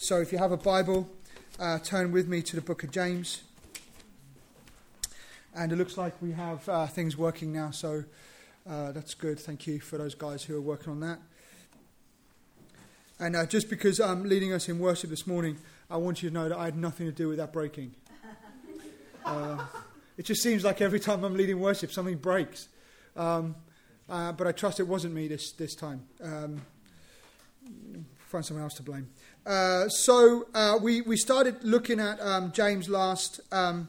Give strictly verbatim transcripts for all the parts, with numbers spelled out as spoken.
So if you have a Bible, uh, turn with me to the book of James. And it looks like we have uh, things working now, so uh, that's good. Thank you for those guys who are working on that. And uh, just because I'm leading us in worship this morning, I want you to know that I had nothing to do with that breaking. Uh, it just seems like every time I'm leading worship, something breaks. Um, uh, but I trust it wasn't me this, this time. Um, find someone else to blame. Uh, so uh, we, we started looking at um, James last um,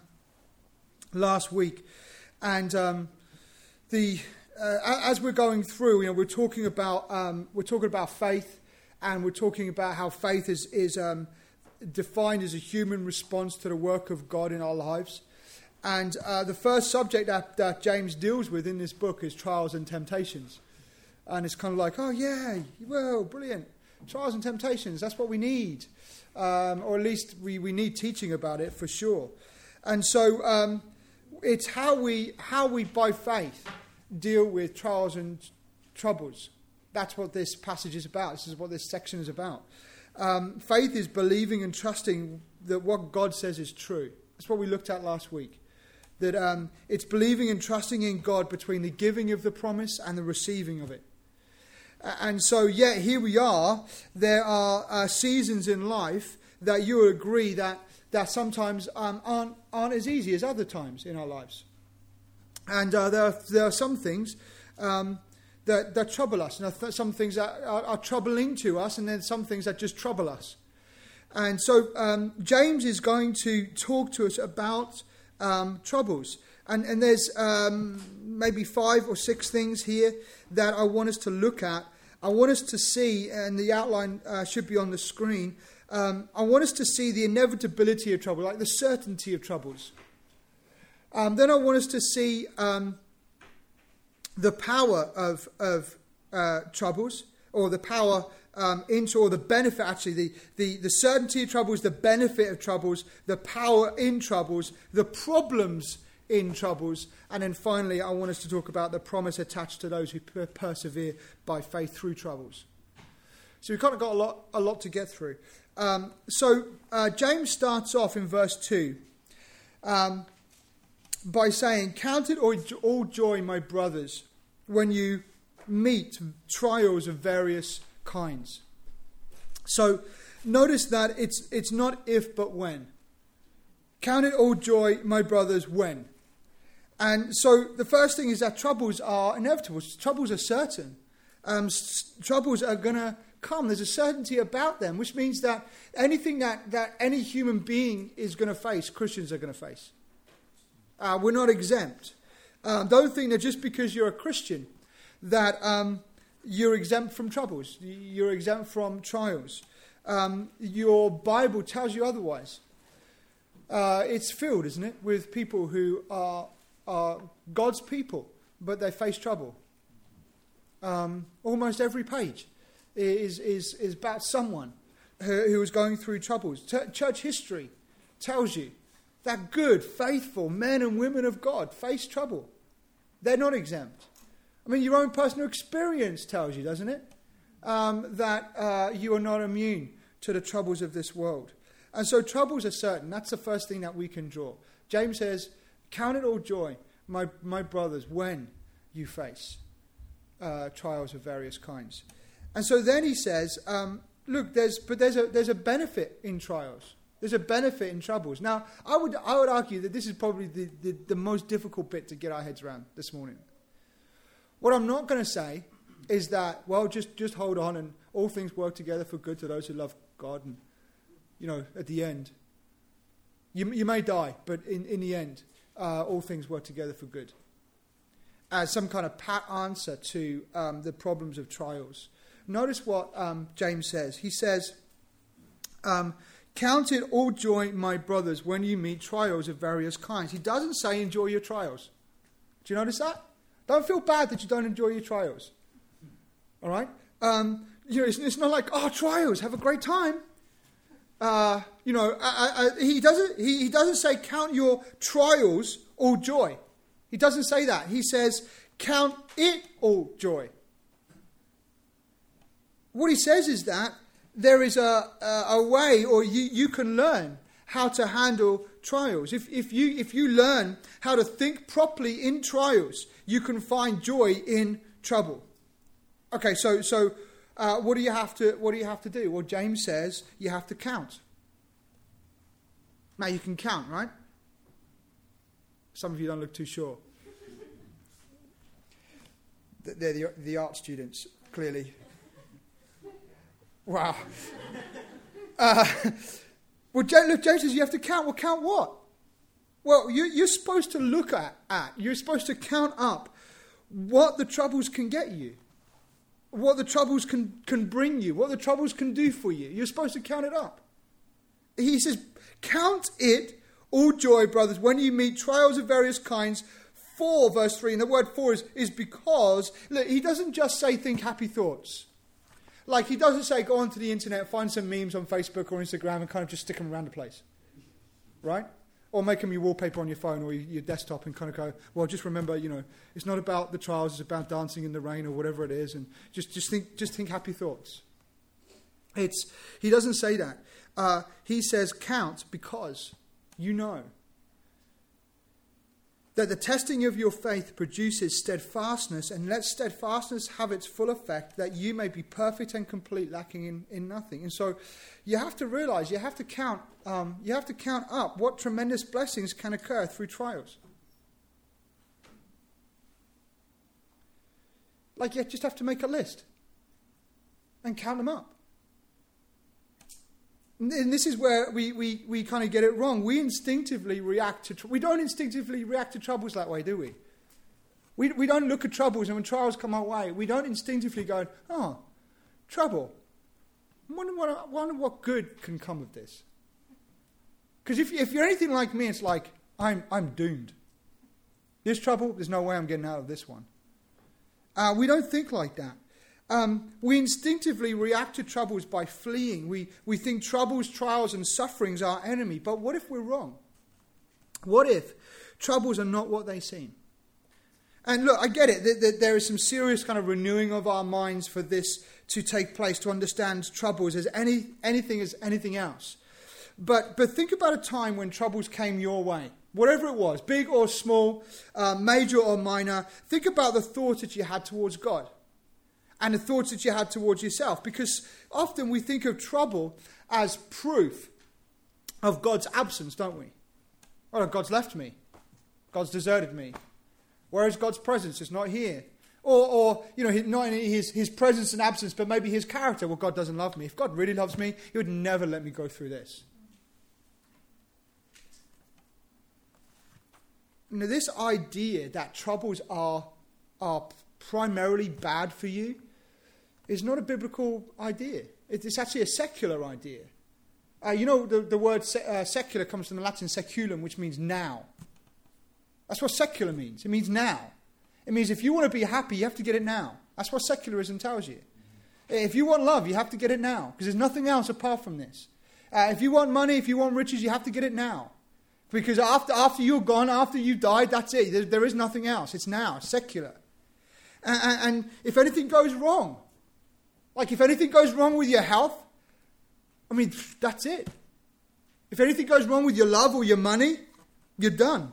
last week. And um, the uh, as we're going through, you know, we're talking about um, we're talking about faith, and we're talking about how faith is is um, defined as a human response to the work of God in our lives. And uh, the first subject that, that James deals with in this book is trials and temptations. And it's kind of like, oh yeah, well, brilliant. Trials and temptations, that's what we need. Um, or at least we, we need teaching about it for sure. And so um, it's how we, how we, by faith, deal with trials and troubles. That's what this passage is about. This is what this section is about. Um, faith is believing and trusting that what God says is true. That's what we looked at last week. That um, it's believing and trusting in God between the giving of the promise and the receiving of it. Uh, and so, yeah, here we are. There are uh, seasons in life that you will agree that, that sometimes um, aren't, aren't as easy as other times in our lives. And uh, there, are, there are some things um, that, that trouble us. And th- some things that are, are troubling to us, and then some things that just trouble us. And so um, James is going to talk to us about Um, troubles. And, and there's um, maybe five or six things here that I want us to look at. I want us to see, and the outline uh, should be on the screen, um, I want us to see the inevitability of trouble, like the certainty of troubles. Um, then I want us to see um, the power of, of uh, troubles, or the power Um, into, or the benefit, actually, the, the, the certainty of troubles, the benefit of troubles, the power in troubles, the problems in troubles, and then finally I want us to talk about the promise attached to those who per- persevere by faith through troubles. So we've kind of got a lot, a lot to get through. Um, so uh, James starts off in verse two um, by saying, "Count it all joy, my brothers, when you meet trials of various kinds." So notice that it's it's not if but when. Count it all joy, my brothers, when. And so the first thing is that troubles are inevitable. Troubles are certain. Um, s- troubles are going to come. There's a certainty about them, which means that anything that, that any human being is going to face, Christians are going to face. Uh, we're not exempt. Um, don't think that just because you're a Christian that Um, you're exempt from troubles. You're exempt from trials. Um, your Bible tells you otherwise. Uh, it's filled, isn't it, with people who are, are God's people, but they face trouble. Um, almost every page is, is, is about someone who, who is going through troubles. Ch- church history tells you that good, faithful men and women of God face trouble. They're not exempt. I mean, your own personal experience tells you, doesn't it, um, that uh, you are not immune to the troubles of this world. And so troubles are certain. That's the first thing that we can draw. James says, count it all joy, my, my brothers, when you face uh, trials of various kinds. And so then he says, um, look, there's but there's a there's a benefit in trials. There's a benefit in troubles. Now, I would I would argue that this is probably the, the, the most difficult bit to get our heads around this morning. What I'm not going to say is that, well, just, just hold on and all things work together for good to those who love God. And, you know, at the end, you, you may die, but in, in the end, uh, all things work together for good. As some kind of pat answer to um, the problems of trials. Notice what um, James says. He says, um, count it all joy, my brothers, when you meet trials of various kinds. He doesn't say enjoy your trials. Do you notice that? Don't feel bad that you don't enjoy your trials. All right? Um, you know, it's, it's not like, oh, trials, have a great time. Uh, you know, I, I, he doesn't. He, he doesn't say count your trials all joy. He doesn't say that. He says count it all joy. What he says is that there is a, a, a way, or you, you can learn how to handle trials. If, if, you, if you learn how to think properly in trials, you can find joy in trouble. Okay, so so uh, what do you have to what do you have to do? Well, James says you have to count. Now you can count, right? Some of you don't look too sure. They're the, the art students, clearly. Wow. Uh, well, James says you have to count. Well, count what? Well, you, you're supposed to look at, at, you're supposed to count up what the troubles can get you, what the troubles can, can bring you, what the troubles can do for you. You're supposed to count it up. He says, count it all joy, brothers, when you meet trials of various kinds. For, verse three, and the word for is, is because, look, he doesn't just say think happy thoughts. Like, he doesn't say go onto the internet, find some memes on Facebook or Instagram and kind of just stick them around the place. Right? Or make them your wallpaper on your phone or your, your desktop and kind of go, well, just remember, you know, it's not about the trials, it's about dancing in the rain or whatever it is. And just, just think just think happy thoughts. It's He doesn't say that. Uh, he says count because you know that the testing of your faith produces steadfastness, and let steadfastness have its full effect, that you may be perfect and complete, lacking in, in nothing. And so you have to realize, you have to count, um, you have to count up what tremendous blessings can occur through trials. Like, you just have to make a list and count them up. And this is where we, we, we kind of get it wrong. We instinctively react to... Tr- we don't instinctively react to troubles that way, do we? We we don't look at troubles, and when trials come our way, we don't instinctively go, oh, trouble. I wonder what, I wonder what good can come of this. Because if, if you're anything like me, it's like, I'm, I'm doomed. This trouble, there's no way I'm getting out of this one. Uh, we don't think like that. Um, we instinctively react to troubles by fleeing. We, we think troubles, trials, and sufferings are our enemy. But what if we're wrong? What if troubles are not what they seem? And look, I get it, that, that there is some serious kind of renewing of our minds for this to take place, to understand troubles as any anything as anything else. But, but think about a time when troubles came your way. Whatever it was, big or small, uh, major or minor. Think about the thoughts that you had towards God. And the thoughts that you had towards yourself. Because often we think of trouble as proof of God's absence, don't we? Oh, God's left me. God's deserted me. Where is God's presence? It's not here. Or, or you know, not in his, his presence and absence, but maybe his character. Well, God doesn't love me. If God really loves me, he would never let me go through this. Now, this idea that troubles are, are primarily bad for you is not a biblical idea. It's actually a secular idea. Uh, you know, the, the word se- uh, secular comes from the Latin seculum, which means now. That's what secular means. It means now. It means if you want to be happy, you have to get it now. That's what secularism tells you. If you want love, you have to get it now, because there's nothing else apart from this. Uh, if you want money, if you want riches, you have to get it now. Because after after you're gone, after you've died, that's it. There, there is nothing else. It's now. It's secular. And, and, and if anything goes wrong, like if anything goes wrong with your health, I mean, that's it. If anything goes wrong with your love or your money, you're done.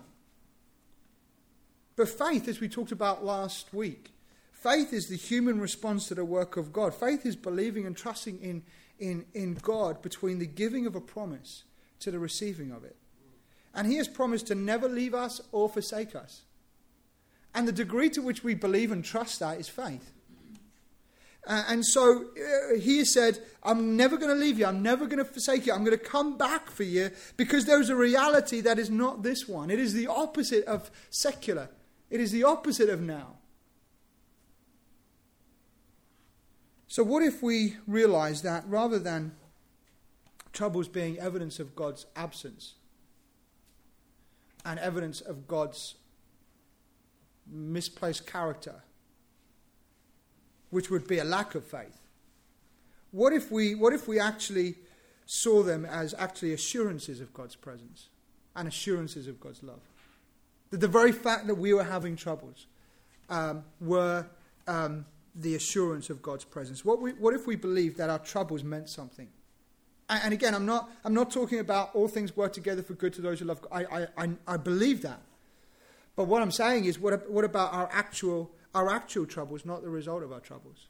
But faith, as we talked about last week, faith is the human response to the work of God. Faith is believing and trusting in, in, in God between the giving of a promise to the receiving of it. And he has promised to never leave us or forsake us. And the degree to which we believe and trust that is faith. Uh, and so uh, he has said, I'm never going to leave you. I'm never going to forsake you. I'm going to come back for you, because there's a reality that is not this one. It is the opposite of secular. It is the opposite of now. So what if we realize that rather than troubles being evidence of God's absence and evidence of God's misplaced character, which would be a lack of faith, what if we what if we actually saw them as actually assurances of God's presence and assurances of God's love? That the very fact that we were having troubles um, were um, the assurance of God's presence? What, we, what if we believed that our troubles meant something? And, and again, I'm not I'm not talking about all things work together for good to those who love God. I, I, I, I believe that. But what I'm saying is, what, what about our actual our actual troubles, not the result of our troubles?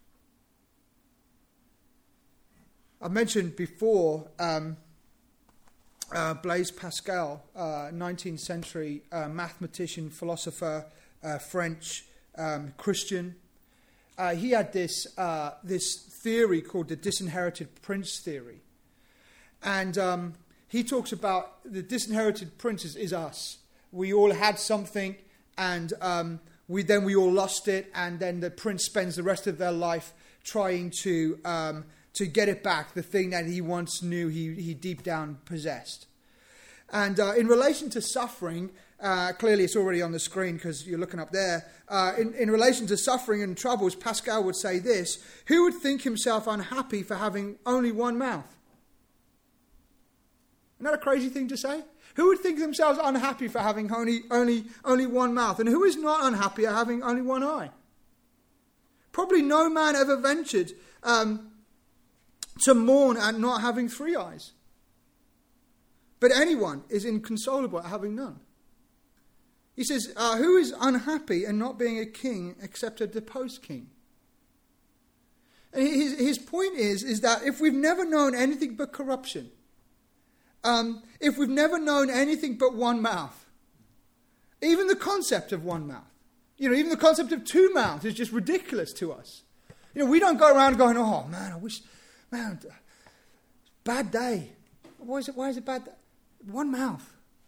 I mentioned before um, uh, Blaise Pascal, uh, nineteenth century uh, mathematician, philosopher, uh, French, um, Christian. Uh, he had this uh, this theory called the disinherited prince theory. And um, he talks about the disinherited prince is, is us. We all had something, and um, we then we all lost it, and then the prince spends the rest of their life trying to um, to get it back, the thing that he once knew he, he deep down possessed. And uh, in relation to suffering, uh, clearly it's already on the screen because you're looking up there. Uh, in, in relation to suffering and troubles, Pascal would say this: who would think himself unhappy for having only one mouth? Isn't that a crazy thing to say? Who would think themselves unhappy for having only, only, only one mouth? And who is not unhappy at having only one eye? Probably no man ever ventured um, to mourn at not having three eyes. But anyone is inconsolable at having none. He says, uh, who is unhappy in not being a king except a deposed king? And his, his point is, is that if we've never known anything but corruption, um, if we've never known anything but one mouth, even the concept of one mouth, you know, even the concept of two mouths is just ridiculous to us. You know, we don't go around going, oh man, I wish, man, bad day. Why is it, why is it bad day? One mouth.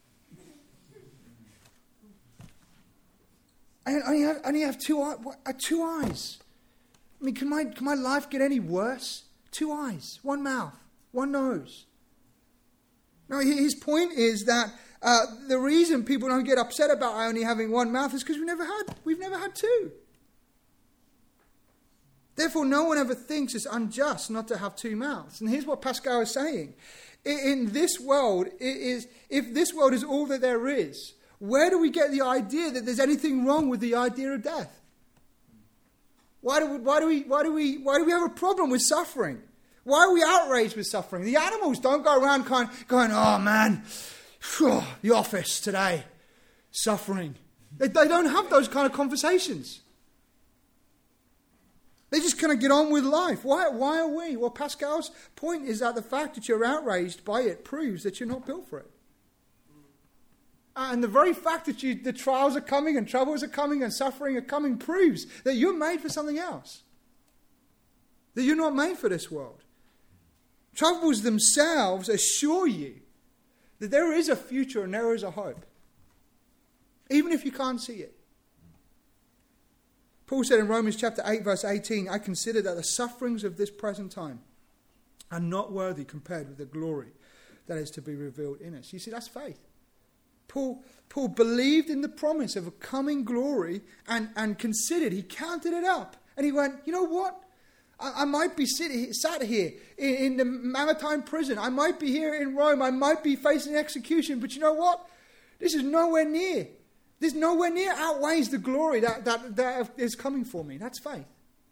I only have, I only have two, eye, two eyes. I mean, can my, can my life get any worse? Two eyes, one mouth, one nose. No, his point is that uh, the reason people don't get upset about only having one mouth is because we've never had, we've never had two. Therefore, no one ever thinks it's unjust not to have two mouths. And here's what Pascal is saying. In this world, it is, if this world is all that there is, where do we get the idea that there's anything wrong with the idea of death? Why do we, why do we, why do we, why do we have a problem with suffering? Why are we outraged with suffering? The animals don't go around kind of going, oh man, phew, the office today, suffering. They, they don't have those kind of conversations. They just kind of get on with life. Why, why are we? Well, Pascal's point is that the fact that you're outraged by it proves that you're not built for it. And the very fact that you, the trials are coming and troubles are coming and suffering are coming proves that you're made for something else. That you're not made for this world. Troubles themselves assure you that there is a future and there is a hope. Even if you can't see it. Paul said in Romans chapter eight verse eighteen, I consider that the sufferings of this present time are not worthy compared with the glory that is to be revealed in us. You see, that's faith. Paul, Paul believed in the promise of a coming glory and, and considered, he counted it up. And he went, you know what? I, I might be sit, sat here in, in the Mamertine prison. I might be here in Rome. I might be facing execution. But you know what? This is nowhere near. This nowhere near outweighs the glory that, that, that is coming for me. That's faith.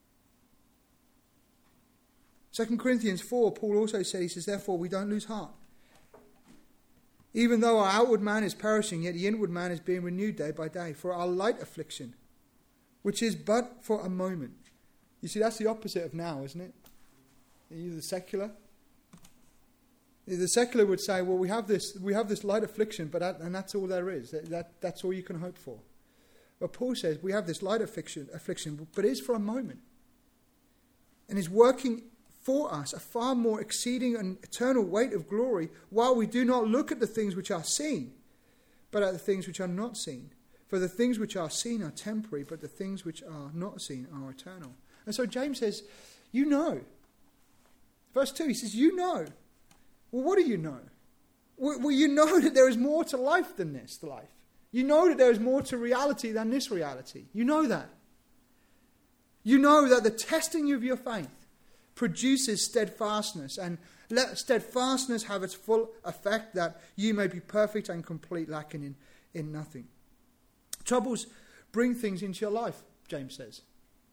Second Corinthians four, Paul also said, he says, therefore we don't lose heart. Even though our outward man is perishing, yet the inward man is being renewed day by day. For our light affliction, which is but for a moment. You see, that's the opposite of now, isn't it? You're the secular. The secular would say, well, we have this we have this light affliction, but that, and that's all there is. That, that That's all you can hope for. But Paul says we have this light affliction, affliction, but it is for a moment. And is working for us a far more exceeding and eternal weight of glory, while we do not look at the things which are seen, but at the things which are not seen. For the things which are seen are temporary, but the things which are not seen are eternal. And so James says, you know. Verse two, he says, you know. Well, what do you know? Well, you know that there is more to life than this life. You know that there is more to reality than this reality. You know that. You know that the testing of your faith produces steadfastness, and let steadfastness have its full effect, that you may be perfect and complete, lacking in, in nothing. Troubles bring things into your life, James says.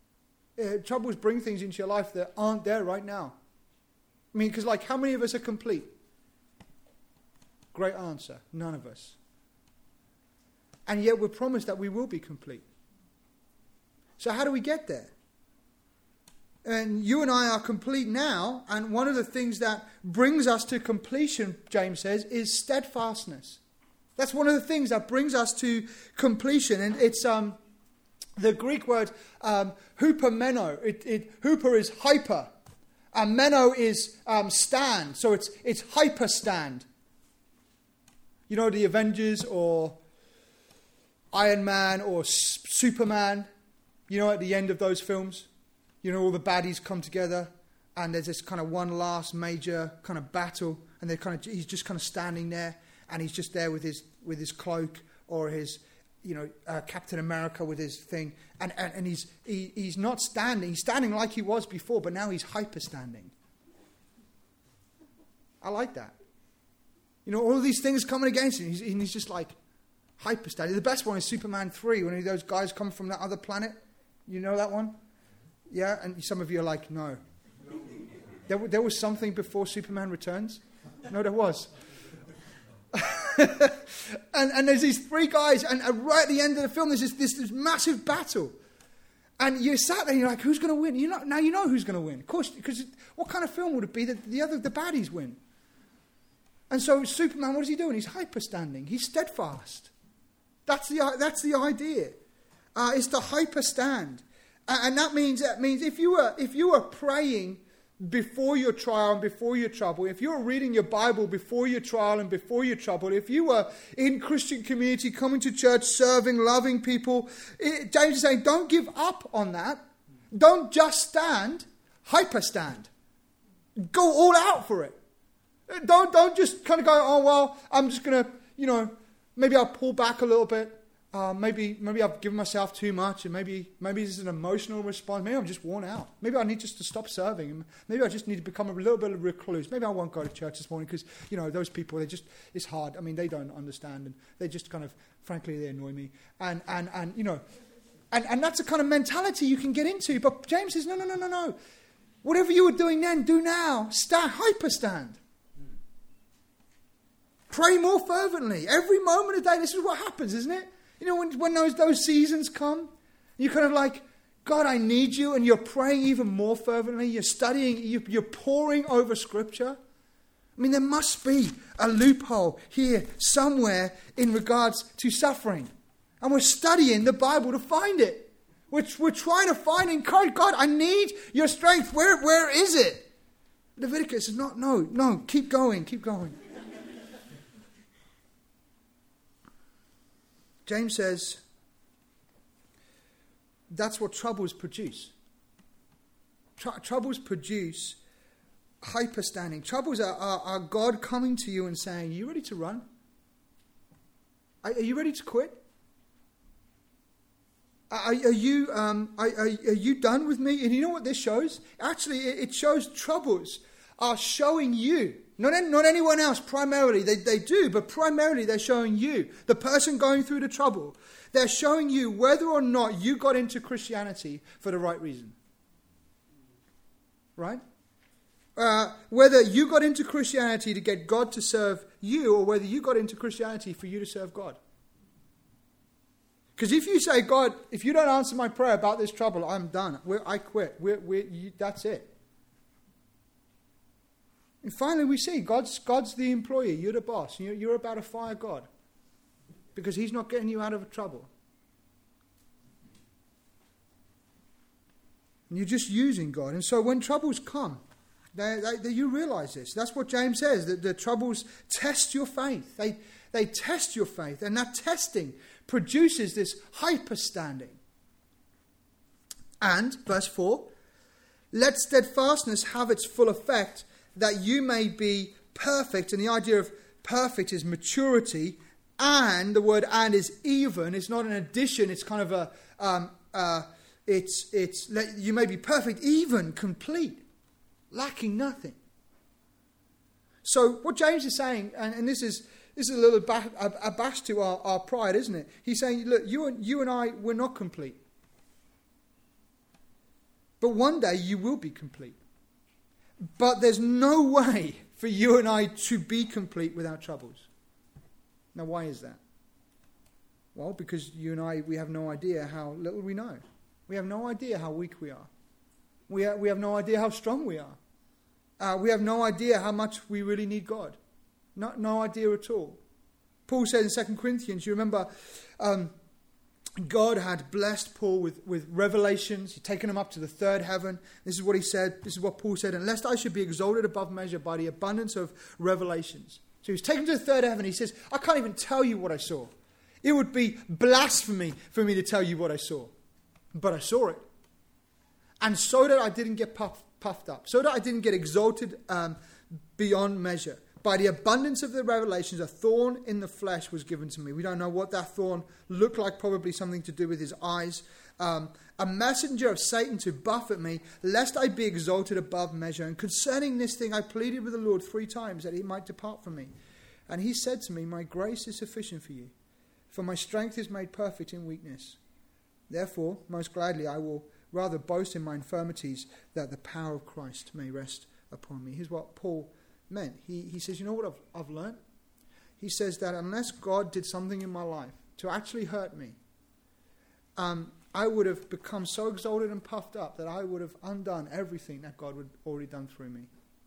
Uh, troubles bring things into your life that aren't there right now. I mean, because like, how many of us are complete? Great answer. None of us. And yet we're promised that we will be complete. So how do we get there? And you and I are complete now, and one of the things that brings us to completion, James says, is steadfastness. That's one of the things that brings us to completion. And it's um, the Greek word um, hupomeno. It, it, huper is hyper, and meno is um, stand. So it's it's hyper stand. You know, the Avengers or Iron Man or S- Superman, you know, at the end of those films, you know, all the baddies come together and there's this kind of one last major kind of battle, and they're kind of, he's just kind of standing there, and he's just there with his with his cloak or his, you know, uh, Captain America with his thing, and, and, and he's he, he's not standing, he's standing like he was before, but now he's hyper standing. I like that. You know, all of these things coming against him, he's, and he's just like hyper standing. The best one is Superman three, when those guys come from that other planet. You know that one? Yeah, and some of you are like, no. There, there was something before Superman Returns? No, there was. and, and there's these three guys, and uh, right at the end of the film, there's this, this, this massive battle. And you sat there and you're like, who's going to win? You know, now you know who's going to win. Of course, because what kind of film would it be that the other the baddies win? And so Superman, what is he doing? He's hyper standing. He's steadfast. That's the that's the idea. Uh, it's the hyper stand, uh, and that means that means if you were if you were praying before your trial and before your trouble, if you were reading your Bible before your trial and before your trouble, if you were in Christian community, coming to church, serving, loving people, it, James is saying, don't give up on that. Don't just stand, hyper stand. Go all out for it. Don't don't just kind of go, oh, well, I'm just going to, you know, maybe I'll pull back a little bit. Uh, maybe maybe I've given myself too much, and maybe maybe this is an emotional response. Maybe I'm just worn out. Maybe I need just to stop serving. Maybe I just need to become a little bit of a recluse. Maybe I won't go to church this morning because, you know, those people, they just, it's hard. I mean, they don't understand, and they just kind of, frankly, they annoy me. And, and, and you know, and, and that's the kind of mentality you can get into. But James says, no, no, no, no, no. Whatever you were doing then, do now. Stand, hyper stand. Pray more fervently. Every moment of the day, this is what happens, isn't it? You know, when, when those, those seasons come, you're kind of like, God, I need you, and you're praying even more fervently. You're studying, you, you're poring over Scripture. I mean, there must be a loophole here somewhere in regards to suffering. And we're studying the Bible to find it. We're, we're trying to find and encourage, God, I need your strength. Where, where is it? Leviticus says, no, no, no, keep going, keep going. James says that's what troubles produce. Tr- troubles produce hyperstanding. Troubles are, are, are God coming to you and saying, are you ready to run? Are, are you ready to quit? Are, are you um, are, are, are you done with me? And you know what this shows? Actually, it, it shows troubles are showing you. Not, not anyone else, primarily. They, they do, but primarily they're showing you, the person going through the trouble. They're showing you whether or not you got into Christianity for the right reason. Right? Uh, whether you got into Christianity to get God to serve you, or whether you got into Christianity for you to serve God. Because if you say, God, if you don't answer my prayer about this trouble, I'm done. We're, I quit. We're, we're, you, that's it. And finally we see God's God's the employee, you're the boss. You're, you're about to fire God because he's not getting you out of trouble. And you're just using God. And so when troubles come, they, they, they, you realize this. That's what James says, that the troubles test your faith. They, they test your faith, and that testing produces this hyperstanding. And, verse four, let steadfastness have its full effect, that you may be perfect. And the idea of perfect is maturity, and the word and is even. It's not an addition, it's kind of a, um, uh, it's, it's, you may be perfect, even, complete, lacking nothing. So what James is saying, and, and this is this is a little bash, a, a bash to our, our pride, isn't it? He's saying, look, you and, you and I, we're not complete. But one day you will be complete. But there's no way for you and I to be complete without troubles. Now, why is that? Well, because you and I, we have no idea how little we know. We have no idea how weak we are. We have, we have no idea how strong we are. Uh, we have no idea how much we really need God. No, no idea at all. Paul said in Second Corinthians, you remember, um, God had blessed Paul with, with revelations. He'd taken him up to the third heaven. This is what he said. This is what Paul said. Unless I should be exalted above measure by the abundance of revelations. So he was taken to the third heaven. He says, I can't even tell you what I saw. It would be blasphemy for me to tell you what I saw. But I saw it. And so that I didn't get puff, puffed up. So that I didn't get exalted um, beyond measure. By the abundance of the revelations, a thorn in the flesh was given to me. We don't know what that thorn looked like, probably something to do with his eyes. Um, a messenger of Satan to buffet me, lest I be exalted above measure. And concerning this thing, I pleaded with the Lord three times that he might depart from me. And he said to me, my grace is sufficient for you, for my strength is made perfect in weakness. Therefore, most gladly, I will rather boast in my infirmities, that the power of Christ may rest upon me. Here's what Paul meant. He, he says, you know what I've, I've learned? He says that unless God did something in my life to actually hurt me, um, I would have become so exalted and puffed up that I would have undone everything that God had already done through me.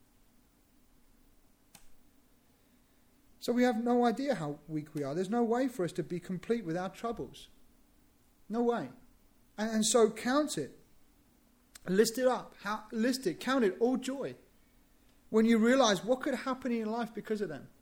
So we have no idea how weak we are. There's no way for us to be complete without troubles. No way. And, and so count it. List it up. How, list it. Count it all joy. When you realize what could happen in your life because of them.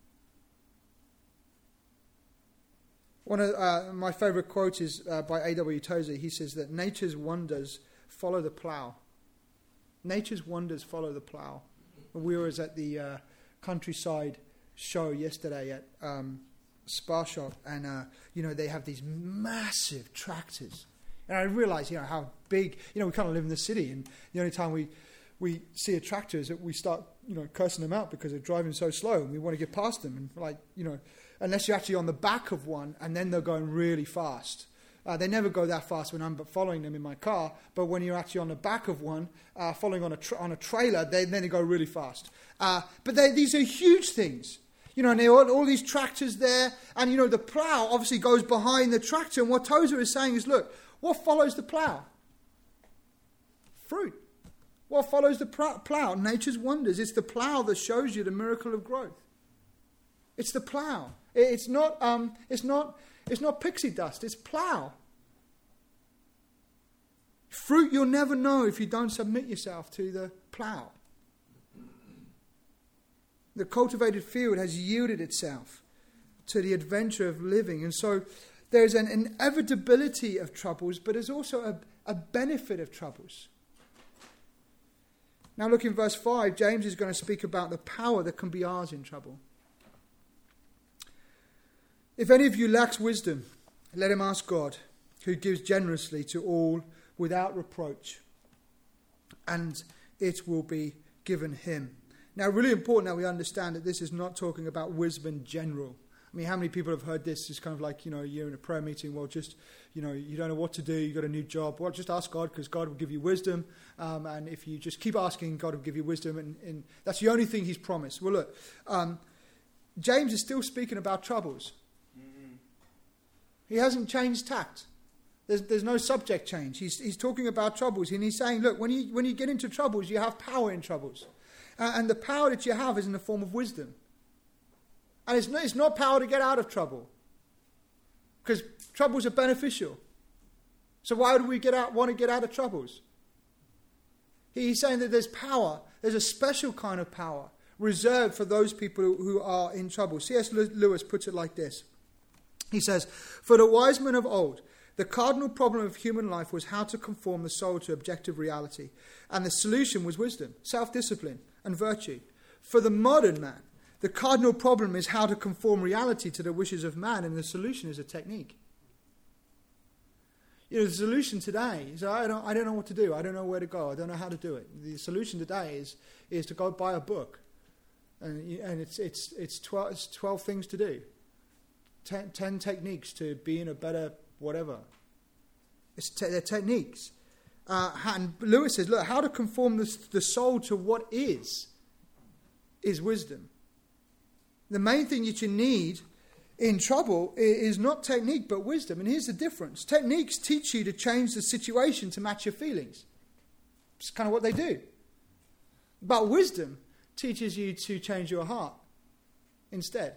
One of uh, my favorite quotes is uh, by A W Tozer. He says that nature's wonders follow the plow. Nature's wonders follow the plow. We were at the uh, countryside show yesterday at um, Sparshot, and uh, you know, they have these massive tractors. And I realized, you know, how big. You know, we kind of live in the city, and the only time we we see a tractor is that we start, you know, cursing them out because they're driving so slow, and we want to get past them. And like, you know, unless you're actually on the back of one, and then they're going really fast. Uh, they never go that fast when I'm following them in my car, but when you're actually on the back of one, uh, following on a tra- on a trailer, they, then they go really fast. Uh, but they, these are huge things. You know, and there are all these tractors there, and, you know, the plow obviously goes behind the tractor, and what Tozer is saying is, look, what follows the plow? Fruit. What follows the plow? Nature's wonders. It's the plow that shows you the miracle of growth. It's the plow. It's not, um, it's not, it's not pixie dust. It's plow. Fruit you'll never know if you don't submit yourself to the plow. The cultivated field has yielded itself to the adventure of living. And so there's an inevitability of troubles, but there's also a, a benefit of troubles. Now look in verse five. James is going to speak about the power that can be ours in trouble. If any of you lacks wisdom, let him ask God, who gives generously to all without reproach, and it will be given him. Now, really important that we understand that this is not talking about wisdom in general. I mean, how many people have heard this? It's kind of like, you know, you're in a prayer meeting, well, just, you know, you don't know what to do, you got a new job. Well, just ask God, because God will give you wisdom. Um, and if you just keep asking, God will give you wisdom. And, and that's the only thing he's promised. Well, look, um, James is still speaking about troubles. Mm-hmm. He hasn't changed tact. There's, there's no subject change. He's, he's talking about troubles. And he's saying, look, when you, when you get into troubles, you have power in troubles. Uh, and the power that you have is in the form of wisdom. And it's not, it's not power to get out of trouble. Because troubles are beneficial. So why would we get out, want to get out of troubles? He's saying that there's power. There's a special kind of power reserved for those people who, who are in trouble. C S Lewis puts it like this. He says, for the wise men of old, the cardinal problem of human life was how to conform the soul to objective reality. And the solution was wisdom, self-discipline, and virtue. For the modern man, the cardinal problem is how to conform reality to the wishes of man, and the solution is a technique. You know, the solution today is I don't, I don't know what to do. I don't know where to go. I don't know how to do it. The solution today is is to go buy a book, and and it's it's it's twelve, it's twelve things to do, ten, ten techniques to be in a better whatever. It's te- they're techniques. uh, and Lewis says, look, how to conform the, the soul to what is, is wisdom. The main thing that you need in trouble is not technique, but wisdom. And here's the difference. Techniques teach you to change the situation to match your feelings. It's kind of what they do. But wisdom teaches you to change your heart instead.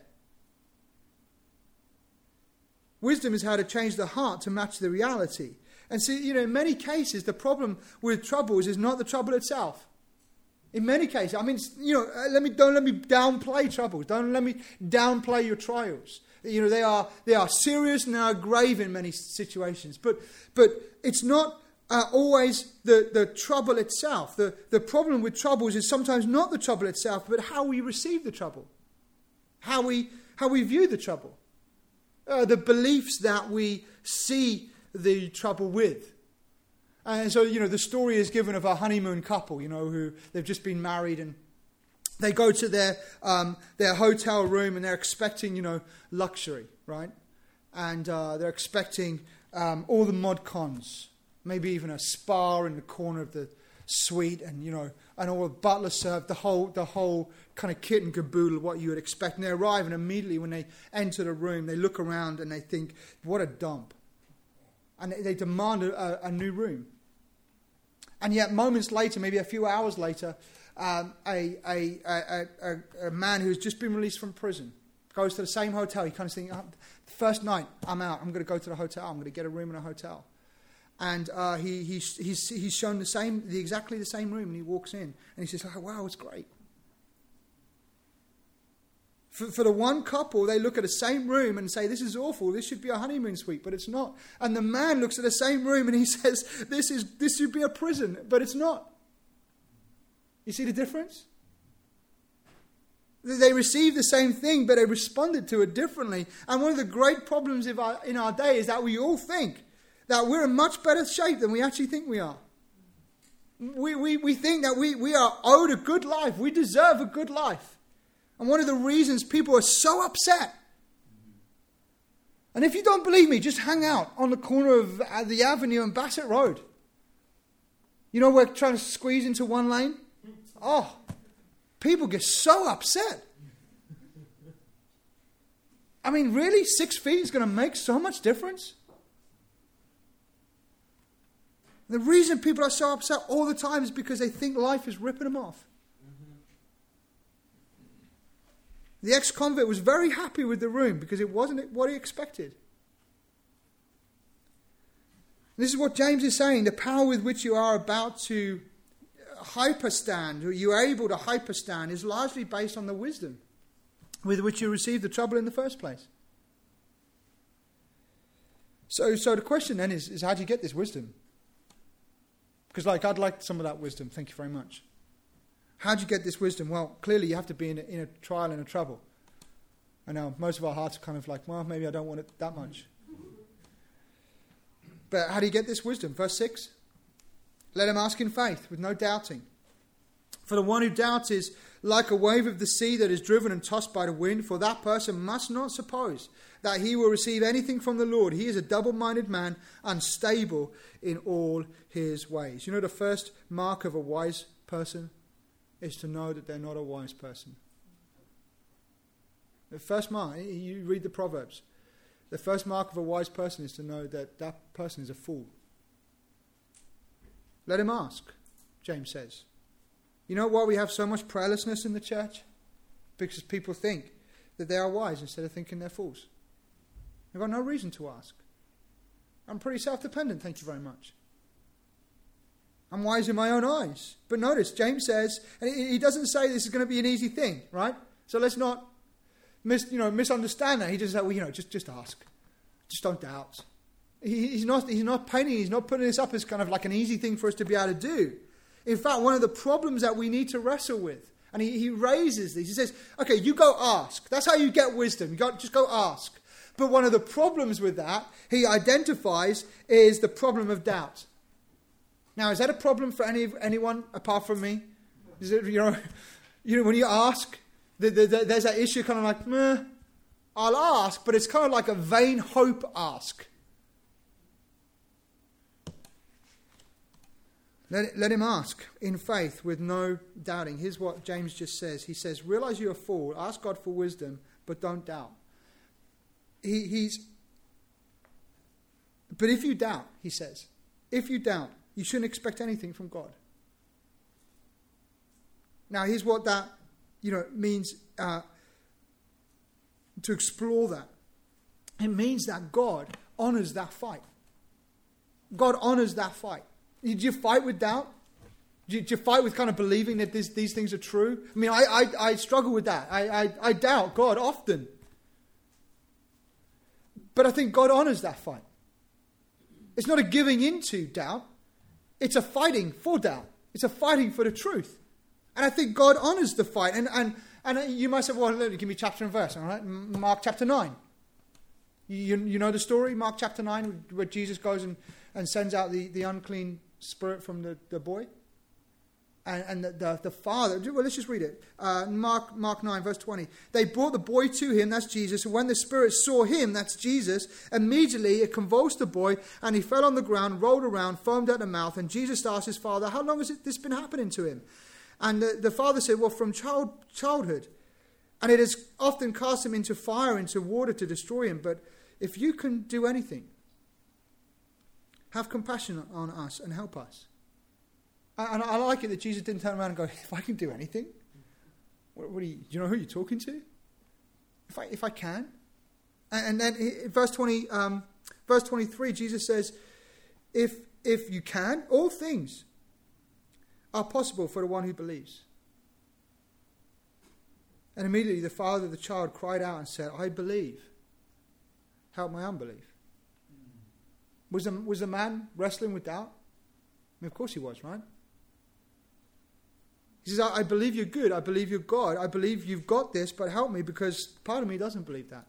Wisdom is how to change the heart to match the reality. And see, you know, in many cases, the problem with troubles is not the trouble itself. In many cases, I mean, you know, let me don't let me downplay troubles. Don't let me downplay your trials. You know, they are they are serious and they are grave in many situations. But but it's not uh, always the, the trouble itself. The the problem with troubles is sometimes not the trouble itself, but how we receive the trouble, how we how we view the trouble, uh, the beliefs that we see the trouble with. And so, you know, the story is given of a honeymoon couple, you know, who they've just been married and they go to their um, their hotel room and they're expecting, you know, luxury, right? And uh, they're expecting um, all the mod cons, maybe even a spa in the corner of the suite, and you know, and all the butler served the whole the whole kind of kit and caboodle what you would expect. And they arrive, and immediately when they enter the room, they look around and they think, "What a dump!" And they, they demand a, a new room. And yet, moments later, maybe a few hours later, um, a, a, a, a, a man who's just been released from prison goes to the same hotel. He kind of thinks, oh, the first night, I'm out. I'm going to go to the hotel. I'm going to get a room in a hotel. And uh, he, he's, he's, he's shown the same, the, exactly the same room, and he walks in. And he says, oh, wow, it's great. For, for the one couple, they look at the same room and say, this is awful, this should be a honeymoon suite, but it's not. And the man looks at the same room and he says, this is this should be a prison, but it's not. You see the difference? They received the same thing, but they responded to it differently. And one of the great problems in our, in our day is that we all think that we're in much better shape than we actually think we are. We, we, we think that we, we are owed a good life. We deserve a good life. And one of the reasons people are so upset, and if you don't believe me, just hang out on the corner of the avenue and Bassett Road. You know, we're trying to squeeze into one lane. Oh, people get so upset. I mean, really? Six feet is going to make so much difference? The reason people are so upset all the time is because they think life is ripping them off. The ex-convict was very happy with the room because it wasn't what he expected. This is what James is saying. The power with which you are about to hyperstand, or you are able to hyperstand, is largely based on the wisdom with which you received the trouble in the first place. So, so the question then is, is how do you get this wisdom? Because like, I'd like some of that wisdom. Thank you very much. How do you get this wisdom? Well, clearly you have to be in a, in a trial and a trouble. I know most of our hearts are kind of like, well, maybe I don't want it that much. But how do you get this wisdom? Verse six. Let him ask in faith, with no doubting. For the one who doubts is like a wave of the sea that is driven and tossed by the wind. For that person must not suppose that he will receive anything from the Lord. He is a double-minded man, unstable in all his ways. You know the first mark of a wise person is to know that they're not a wise person. The first mark, you read the Proverbs, the first mark of a wise person is to know that that person is a fool. Let him ask, James says. You know why we have so much prayerlessness in the church? Because people think that they are wise instead of thinking they're fools. They've got no reason to ask. I'm pretty self-dependent, thank you very much. I'm wise in my own eyes. But notice, James says, and he doesn't say this is going to be an easy thing, right? So let's not mis, you know, misunderstand that. He just says, well, you know, just, just ask. Just don't doubt. He, he's not, he's not painting, he's not putting this up as kind of like an easy thing for us to be able to do. In fact, one of the problems that we need to wrestle with, and he, he raises these, he says, okay, you go ask. That's how you get wisdom. You got, just go ask. But one of the problems with that, he identifies, is the problem of doubt. Now, is that a problem for any anyone apart from me? Is it, you know, you know, when you ask, the, the, the, there's that issue kind of like, meh, I'll ask, but it's kind of like a vain hope ask. Let, let him ask in faith with no doubting. Here's what James just says. He says, realize you're a fool. Ask God for wisdom, but don't doubt. He, he's, but if you doubt, he says, if you doubt, you shouldn't expect anything from God. Now, here's what that, you know, means uh, to explore that. It means that God honors that fight. God honors that fight. Do you fight with doubt? Do you, do you fight with kind of believing that this, these things are true? I mean, I, I, I struggle with that. I, I, I doubt God often. But I think God honors that fight. It's not a giving into doubt. It's a fighting for doubt. It's a fighting for the truth. And I think God honors the fight. And and, and you might say, well, look, give me chapter and verse. All right? Mark chapter nine. You, you know the story? Mark chapter nine, where Jesus goes and, and sends out the, the unclean spirit from the, the boy. And, and the, the, the father, well, let's just read it. Uh, Mark, Mark nine, verse twenty. They brought the boy to him, that's Jesus. And when the spirit saw him, that's Jesus, immediately it convulsed the boy, and he fell on the ground, rolled around, foamed at the mouth. And Jesus asked his father, how long has it, this been happening to him? And the, the father said, well, from child, childhood. And it has often cast him into fire, into water to destroy him. But if you can do anything, have compassion on us and help us. And I like it that Jesus didn't turn around and go, if I can do anything, what, what do, you, do you know who you're talking to? If I if I can. And, and then in verse twenty, um, verse twenty-three, Jesus says, if if you can, all things are possible for the one who believes. And immediately the father of the child cried out and said, I believe. Help my unbelief. Was the, was the man wrestling with doubt? I mean, of course he was, right? He says, I, I believe you're good. I believe you're God. I believe you've got this, but help me because part of me doesn't believe that.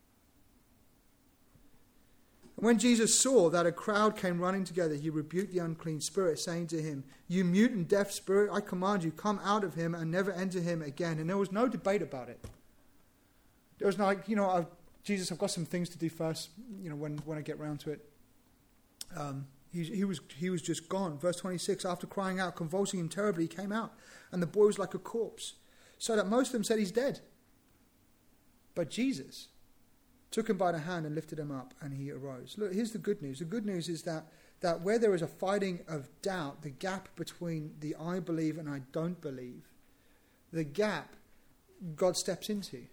When Jesus saw that a crowd came running together, he rebuked the unclean spirit, saying to him, you mute and deaf spirit, I command you, come out of him and never enter him again. And there was no debate about it. There was no, like, you know, I've, Jesus, I've got some things to do first, you know, when, when I get round to it. Um, he, he was he was just gone. Verse twenty-six, after crying out, convulsing him terribly, he came out, and the boy was like a corpse, so that most of them said he's dead. But Jesus took him by the hand and lifted him up, and he arose. Look, here's the good news. The good news is that, that where there is a fighting of doubt, the gap between the I believe and I don't believe, the gap God steps into.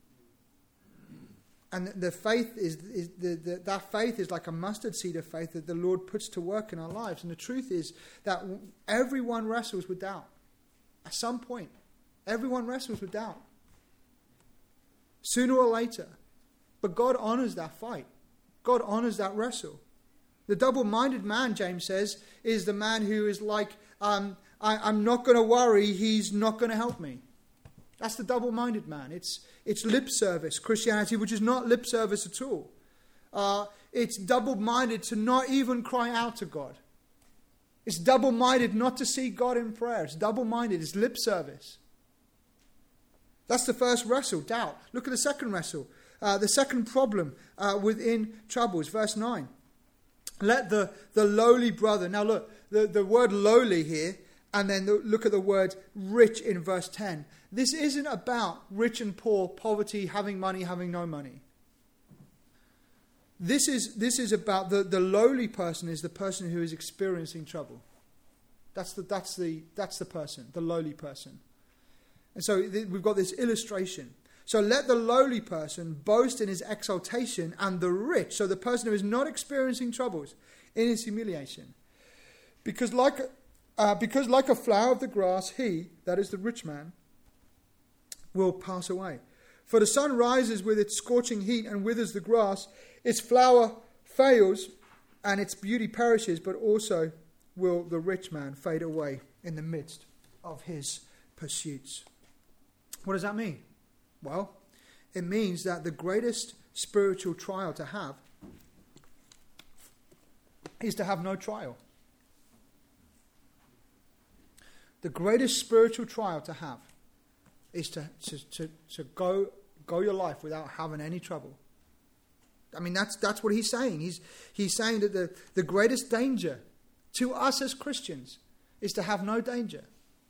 And the faith is, is the, the, that faith is like a mustard seed of faith that the Lord puts to work in our lives. And the truth is that everyone wrestles with doubt. At some point, everyone wrestles with doubt. Sooner or later. But God honors that fight. God honors that wrestle. The double-minded man, James says, is the man who is like, um, I, I'm not going to worry, he's not going to help me. That's the double-minded man. It's it's lip service Christianity, which is not lip service at all. Uh, it's double-minded to not even cry out to God. It's double-minded not to see God in prayer. It's double-minded. It's lip service. That's the first wrestle, doubt. Look at the second wrestle. Uh, the second problem uh, within troubles, verse nine. Let the, the lowly brother... Now look, the, the word lowly here, and then the, look at the word rich in verse ten. This isn't about rich and poor, poverty, having money, having no money. This is this is about the, the lowly person is the person who is experiencing trouble. That's the that's the that's the person, the lowly person. And so th- we've got this illustration. So let the lowly person boast in his exaltation, and the rich, so the person who is not experiencing troubles, in his humiliation. Because like uh, because like a flower of the grass, he, that is the rich man, will pass away. For the sun rises with its scorching heat and withers the grass. Its flower fails and its beauty perishes, but also will the rich man fade away in the midst of his pursuits. What does that mean? Well, it means that the greatest spiritual trial to have is to have no trial. The greatest spiritual trial to have is to, to, to, to go go your life without having any trouble. I mean, that's that's what he's saying. He's he's saying that the, the greatest danger to us as Christians is to have no danger.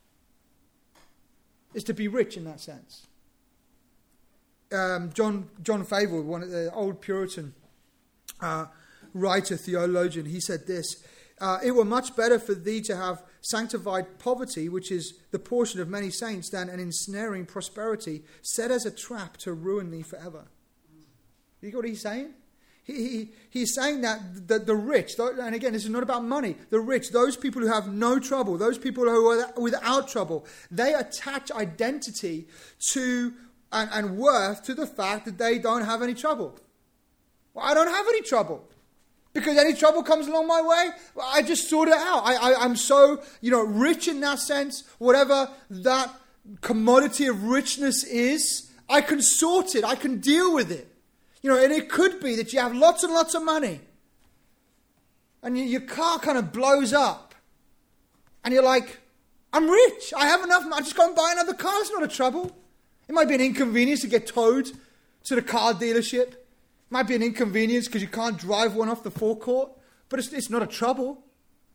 Is to be rich in that sense. Um, John John Fable, one of the old Puritan uh, writer, theologian, he said this, uh, it were much better for thee to have sanctified poverty, which is the portion of many saints, than an ensnaring prosperity set as a trap to ruin thee forever. You get what he's saying? He, he, he's saying that the, the rich, and again, this is not about money, the rich, those people who have no trouble, those people who are without trouble, they attach identity to and, and worth to the fact that they don't have any trouble. Well, I don't have any trouble. Because any trouble comes along my way, I just sort it out. I, I, I'm so, you know, rich in that sense. Whatever that commodity of richness is, I can sort it. I can deal with it. You know, and it could be that you have lots and lots of money. And you, your car kind of blows up. And you're like, I'm rich. I have enough money. I just go and buy another car. It's not a trouble. It might be an inconvenience to get towed to the car dealership. Might be an inconvenience because you can't drive one off the forecourt, but it's, it's not a trouble.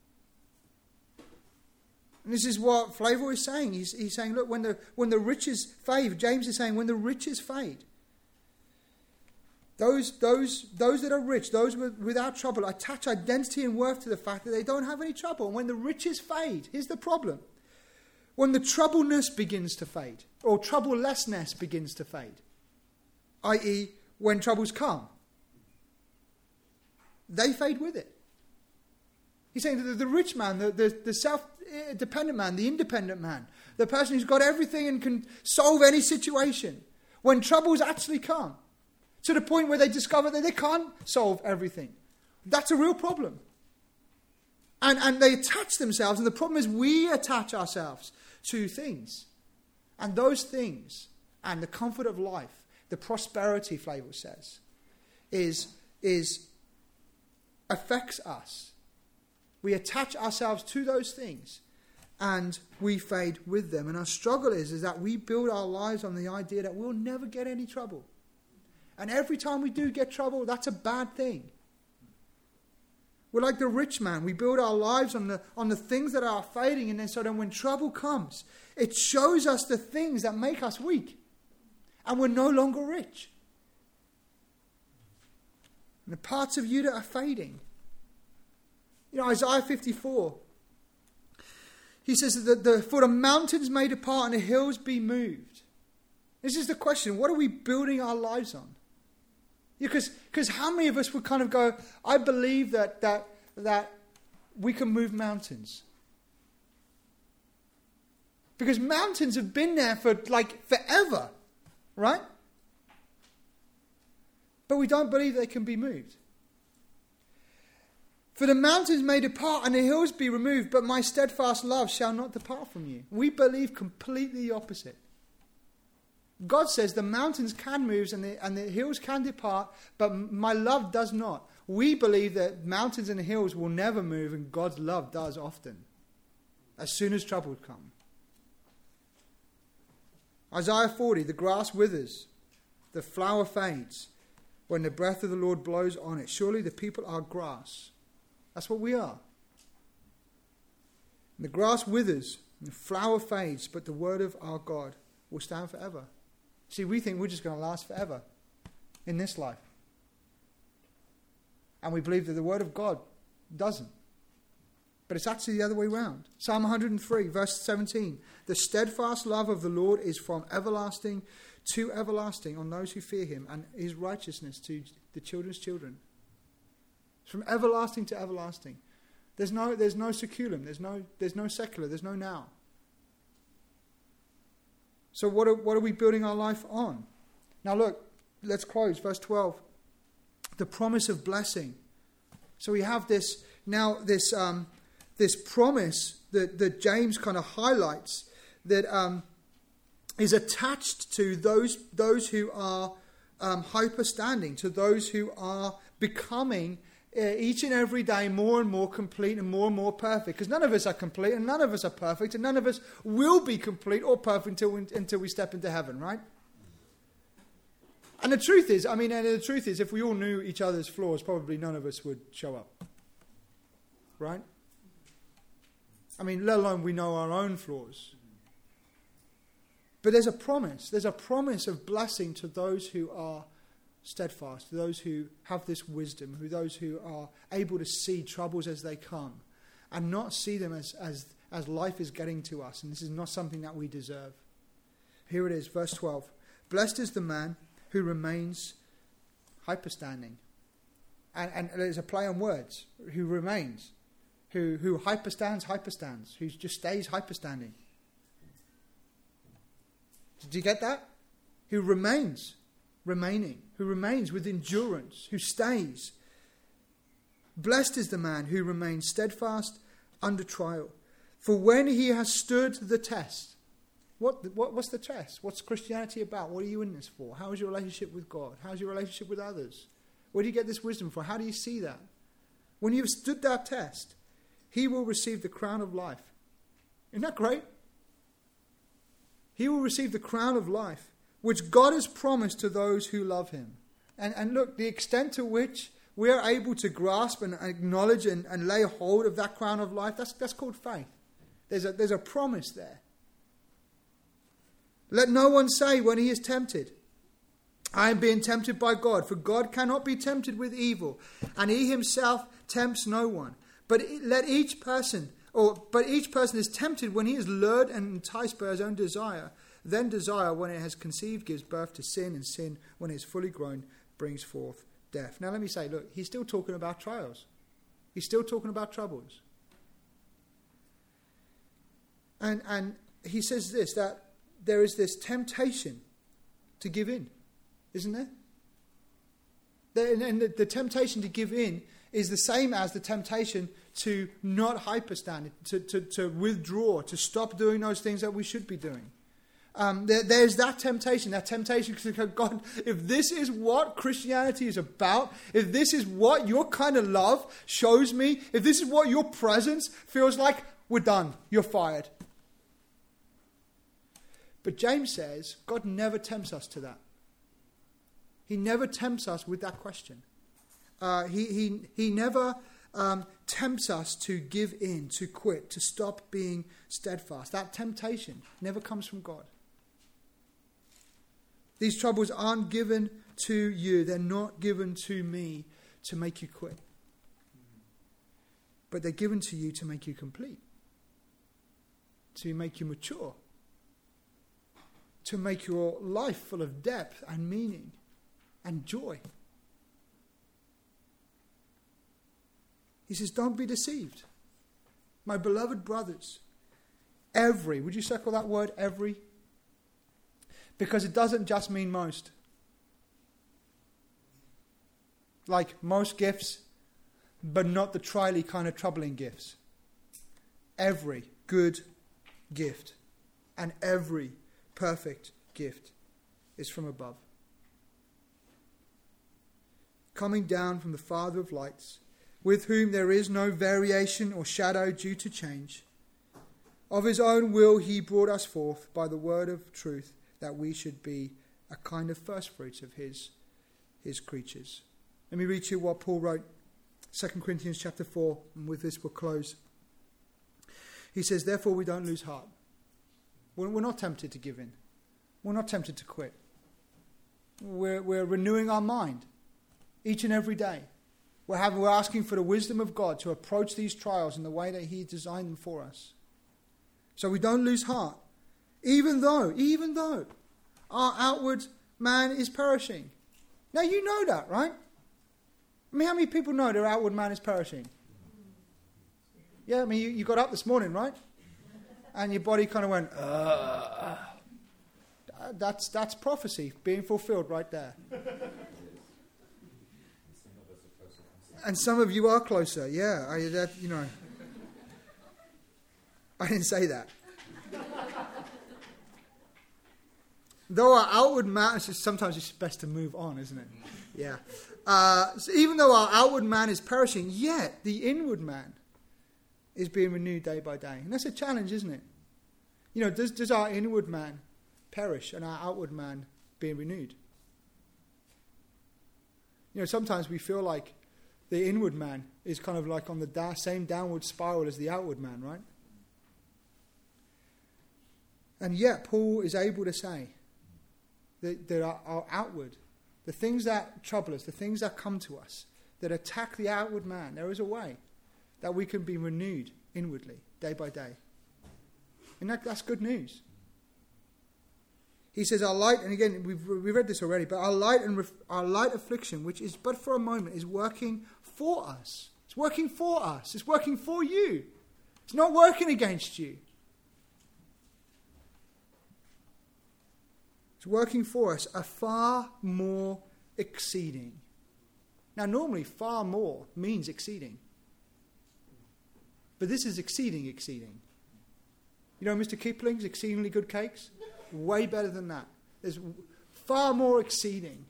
And this is what Flavor is saying. He's, he's saying, look, when the when the riches fade, James is saying, when the riches fade, those those those that are rich, those with, without trouble, attach identity and worth to the fact that they don't have any trouble. And when the riches fade, here's the problem: when the troubleness begins to fade, or troublelessness begins to fade, that is, when troubles come, they fade with it. He's saying that the rich man, the, the, the self-dependent man, the independent man, the person who's got everything and can solve any situation, when troubles actually come, to the point where they discover that they can't solve everything, that's a real problem. And, and they attach themselves, and the problem is we attach ourselves to things. And those things, and the comfort of life, the prosperity, Flavor says, is, is affects us. We attach ourselves to those things and we fade with them. And our struggle is, is that we build our lives on the idea that we'll never get any trouble. And every time we do get trouble, that's a bad thing. We're like the rich man. We build our lives on the, on the things that are fading, and then so then when trouble comes, it shows us the things that make us weak. And we're no longer rich. And the parts of you that are fading. You know, Isaiah fifty-four. He says that the, for the mountains may depart and the hills be moved. This is the question. What are we building our lives on? Because because how many of us would kind of go, I believe that that that we can move mountains. Because mountains have been there for like forever. Right? But we don't believe they can be moved. For the mountains may depart and the hills be removed, but my steadfast love shall not depart from you. We believe completely the opposite. God says the mountains can move and the, and the hills can depart, but my love does not. We believe that mountains and hills will never move, and God's love does often, as soon as trouble comes. Isaiah forty, the grass withers, the flower fades, when the breath of the Lord blows on it. Surely the people are grass. That's what we are. And the grass withers, and the flower fades, but the word of our God will stand forever. See, we think we're just going to last forever in this life. And we believe that the word of God doesn't. But it's actually the other way around. Psalm one hundred three, verse seventeen. The steadfast love of the Lord is from everlasting to everlasting on those who fear him, and his righteousness to the children's children. It's from everlasting to everlasting. There's no, there's no seculum. There's no, there's no secular. There's no now. So what are, what are we building our life on? Now look, let's close. Verse twelve. The promise of blessing. So we have this, now this... Um, This promise that, that James kind of highlights that um, is attached to those those who are um, hyper-standing, to those who are becoming uh, each and every day more and more complete and more and more perfect. Because none of us are complete and none of us are perfect and none of us will be complete or perfect until we, until we step into heaven, right? And the truth is, I mean, and the truth is, if we all knew each other's flaws, probably none of us would show up, right? I mean, let alone we know our own flaws. But there's a promise. There's a promise of blessing to those who are steadfast, to those who have this wisdom, who those who are able to see troubles as they come and not see them as, as, as life is getting to us. And this is not something that we deserve. Here it is, verse twelve. Blessed is the man who remains hyperstanding. And, and there's a play on words. Who remains. Who, who hyperstands, hyperstands. Who just stays hyperstanding. Did you get that? Who remains, remaining. Who remains with endurance. Who stays. Blessed is the man who remains steadfast under trial. For when he has stood the test. What, what what's the test? What's Christianity about? What are you in this for? How is your relationship with God? How's your relationship with others? Where do you get this wisdom from? How do you see that? When you've stood that test, he will receive the crown of life. Isn't that great? He will receive the crown of life, which God has promised to those who love him. And, and look, the extent to which we are able to grasp and acknowledge and, and lay hold of that crown of life, that's, that's called faith. There's a, there's a promise there. Let no one say when he is tempted, I am being tempted by God, for God cannot be tempted with evil, and he himself tempts no one. But let each person, or but each person is tempted when he is lured and enticed by his own desire. Then desire, when it has conceived, gives birth to sin, and sin, when it is fully grown, brings forth death. Now let me say, look, he's still talking about trials. He's still talking about troubles. And and he says this, that there is this temptation to give in, isn't there? The, and the, the temptation to give in is the same as the temptation to not hyperstand, to, to, to withdraw, to stop doing those things that we should be doing. Um, there, there's that temptation, that temptation to go, God, if this is what Christianity is about, if this is what your kind of love shows me, if this is what your presence feels like, we're done, you're fired. But James says God never tempts us to that. He never tempts us with that question. Uh, he, he, he never um, tempts us to give in, to quit, to stop being steadfast. That temptation never comes from God. These troubles aren't given to you. They're not given to me to make you quit. But they're given to you to make you complete. To make you mature. To make your life full of depth and meaning and joy. He says, don't be deceived. My beloved brothers, every, would you circle that word, every? Because it doesn't just mean most. Like most gifts, but not the trially kind of troubling gifts. Every good gift and every perfect gift is from above, coming down from the Father of lights, with whom there is no variation or shadow due to change. Of his own will he brought us forth by the word of truth, that we should be a kind of first fruits of his, his creatures. Let me read to you what Paul wrote, Second Corinthians chapter four, and with this we'll close. He says, therefore we don't lose heart. We're not tempted to give in. We're not tempted to quit. We're, we're renewing our mind each and every day. We're, having, we're asking for the wisdom of God to approach these trials in the way that he designed them for us. So we don't lose heart. Even though, even though our outward man is perishing. Now you know that, right? I mean, how many people know their outward man is perishing? Yeah, I mean, you, you got up this morning, right? And your body kind of went, uh, that's that's prophecy being fulfilled right there. And some of you are closer, yeah. I, that, you know, I didn't say that. Though our outward man, it's just, sometimes it's best to move on, isn't it? Yeah. Uh, so even though our outward man is perishing, yet the inward man is being renewed day by day. And that's a challenge, isn't it? You know, does, does our inward man perish and our outward man being renewed? You know, sometimes we feel like the inward man is kind of like on the da- same downward spiral as the outward man, right? And yet Paul is able to say that there are, are outward, the things that trouble us, the things that come to us, that attack the outward man, there is a way that we can be renewed inwardly, day by day. And that, that's good news. He says, our light, and again, we've, we've read this already, but our light and ref, our light affliction, which is but for a moment, is working for us. It's working for us. It's working for you. It's not working against you. It's working for us a far more exceeding. Now, normally, far more means exceeding. But this is exceeding, exceeding. You know Mister Kipling's Exceedingly Good Cakes? Way better than that. There's far more exceeding.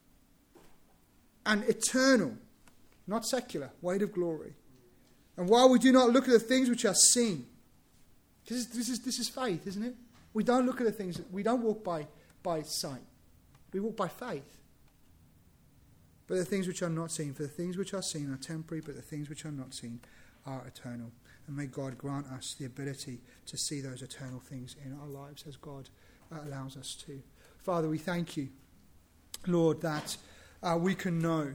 And eternal, not secular, weight of glory. And while we do not look at the things which are seen, this is, this is, this is faith, isn't it? We don't look at the things, we don't walk by, by sight. We walk by faith. But the things which are not seen, for the things which are seen are temporary, but the things which are not seen are eternal. And may God grant us the ability to see those eternal things in our lives as God uh, allows us to. Father, we thank you, Lord, that uh, we can know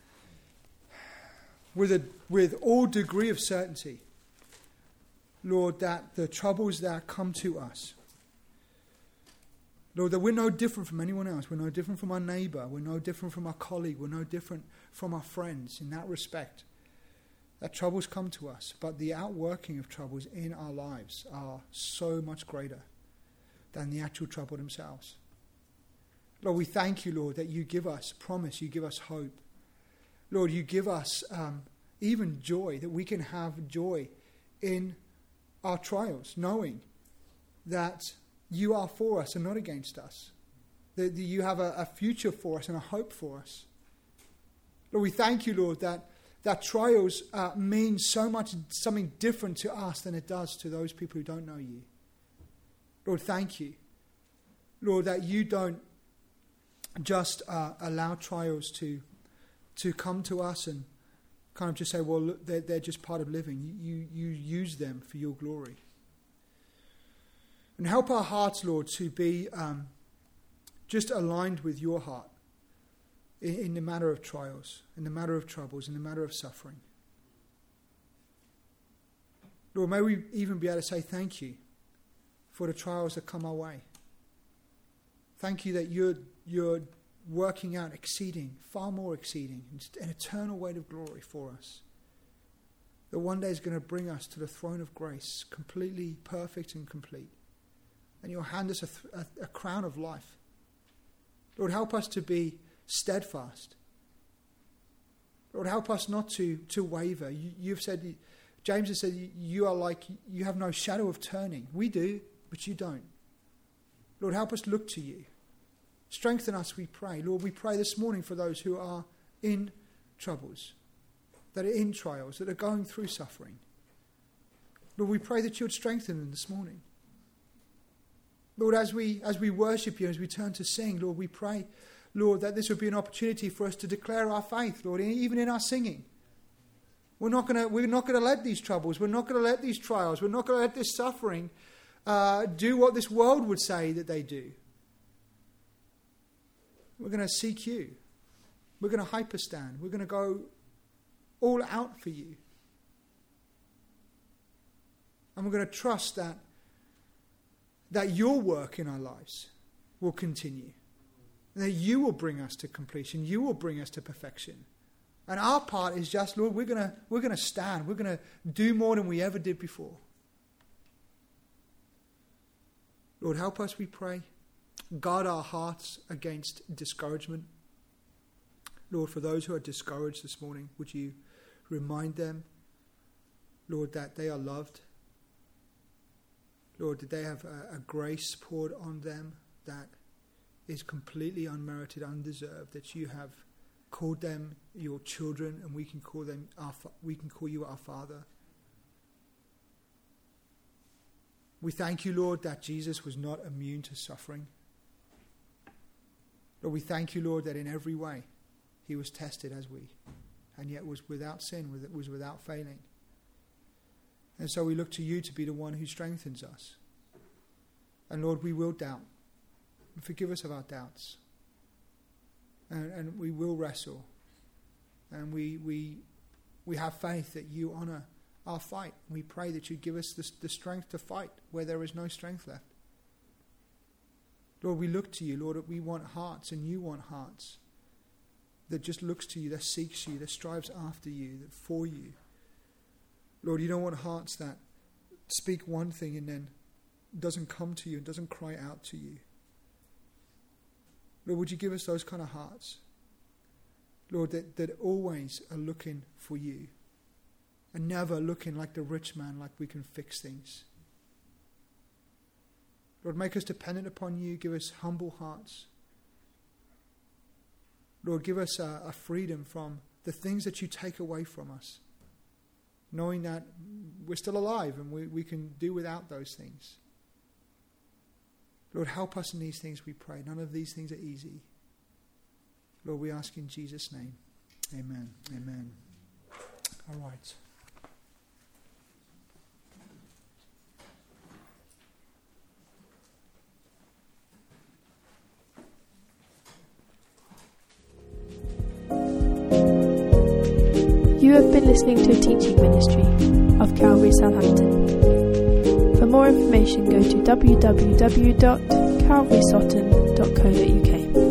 with a, with all degree of certainty, Lord, that the troubles that come to us, Lord, that we're no different from anyone else. We're no different from our neighbour. We're no different from our colleague. We're no different from our friends in that respect. That troubles come to us, but the outworking of troubles in our lives are so much greater than the actual trouble themselves. Lord, we thank you, Lord, that you give us promise, you give us hope. Lord, you give us um, even joy, that we can have joy in our trials, knowing that you are for us and not against us. That you have a, a future for us and a hope for us. Lord, we thank you, Lord, that that trials uh, mean so much, something different to us than it does to those people who don't know you. Lord, thank you. Lord, that you don't just uh, allow trials to to come to us and kind of just say, well, look, they're, they're just part of living. You, you, you use them for your glory. And help our hearts, Lord, to be um, just aligned with your heart in, in the matter of trials, in the matter of troubles, in the matter of suffering. Lord, may we even be able to say thank you for the trials that come our way. Thank you that you're, you're working out exceeding, far more exceeding, an eternal weight of glory for us. That one day is going to bring us to the throne of grace, completely perfect and complete. And you'll hand us a, th- a, a crown of life. Lord, help us to be steadfast. Lord, help us not to, to waver. You, you've said, James has said, you are like, you have no shadow of turning. We do, but you don't. Lord, help us look to you. Strengthen us, we pray. Lord, we pray this morning for those who are in troubles, that are in trials, that are going through suffering. Lord, we pray that you would strengthen them this morning. Lord, as we as we worship you, as we turn to sing, Lord, we pray, Lord, that this would be an opportunity for us to declare our faith, Lord, even in our singing. We're not going to we're not going to let these troubles, we're not going to let these trials, we're not going to let this suffering uh, do what this world would say that they do. We're going to seek you. We're going to hyperstand. We're going to go all out for you. And we're going to trust that that your work in our lives will continue. And that you will bring us to completion. You will bring us to perfection. And our part is just, Lord, we're going to we're going to stand. We're going to do more than we ever did before. Lord, help us, we pray. Guard our hearts against discouragement. Lord, for those who are discouraged this morning, would you remind them, Lord, that they are loved. Lord, that they have a, a grace poured on them that is completely unmerited, undeserved, that you have called them your children, and we can call them our, we can call you our Father. We thank you, Lord, that Jesus was not immune to suffering. Lord, we thank you, Lord, that in every way he was tested as we, and yet was without sin, was without failing. And so we look to you to be the one who strengthens us. And Lord, we will doubt. Forgive us of our doubts. And, and we will wrestle. And we we we have faith that you honour our fight. We pray that you give us the, the strength to fight where there is no strength left. Lord, we look to you, Lord, that we want hearts and you want hearts that just looks to you, that seeks you, that strives after you, that for you. Lord, you don't want hearts that speak one thing and then doesn't come to you and doesn't cry out to you. Lord, would you give us those kind of hearts? Lord, that, that always are looking for you and never looking like the rich man, like we can fix things. Lord, make us dependent upon you. Give us humble hearts. Lord, give us a, a freedom from the things that you take away from us, knowing that we're still alive and we, we can do without those things. Lord, help us in these things, we pray. None of these things are easy. Lord, we ask in Jesus' name. Amen. Amen. All right. You have been listening to a teaching ministry of Calvary Southampton. For more information, go to w w w dot calvary sutton dot co dot u k.